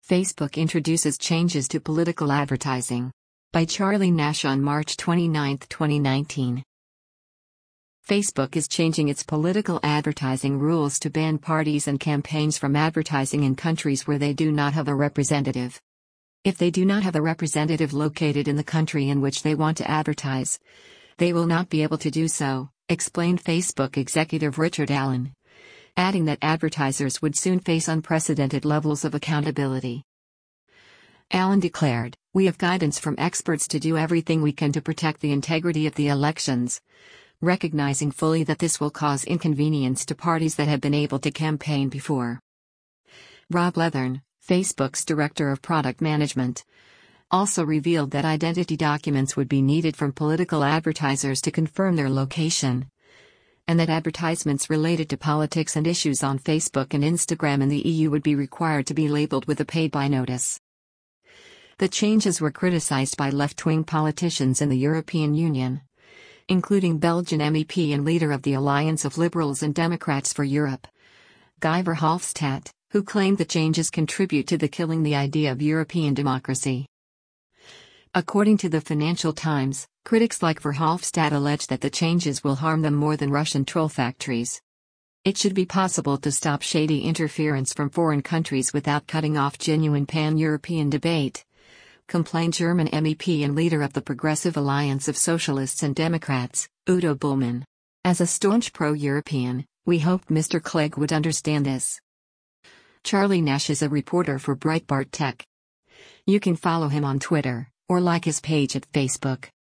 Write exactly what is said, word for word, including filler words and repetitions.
Facebook introduces changes to political advertising. By Charlie Nash on March twenty-ninth, twenty nineteen. Facebook is changing its political advertising rules to ban parties and campaigns from advertising in countries where they do not have a representative. If they do not have a representative located in the country in which they want to advertise, they will not be able to do so, explained Facebook executive Richard Allen, adding that advertisers would soon face unprecedented levels of accountability. Allen declared, "We have guidance from experts to do everything we can to protect the integrity of the elections, recognizing fully that this will cause inconvenience to parties that have been able to campaign before." Rob Leathern, Facebook's director of product management, also revealed that identity documents would be needed from political advertisers to confirm their location, and that advertisements related to politics and issues on Facebook and Instagram in the E U would be required to be labeled with a paid-by notice. The changes were criticized by left-wing politicians in the European Union, including Belgian M E P and leader of the Alliance of Liberals and Democrats for Europe, Guy Verhofstadt, who claimed the changes contribute to the killing the idea of European democracy. According to the Financial Times, critics like Verhofstadt allege that the changes will harm them more than Russian troll factories. It should be possible to stop shady interference from foreign countries without cutting off genuine pan-European debate, complained German M E P and leader of the Progressive Alliance of Socialists and Democrats, Udo Bullmann. As a staunch pro-European, we hoped Mister Clegg would understand this. Charlie Nash is a reporter for Breitbart Tech. You can follow him on Twitter, or like his page at Facebook.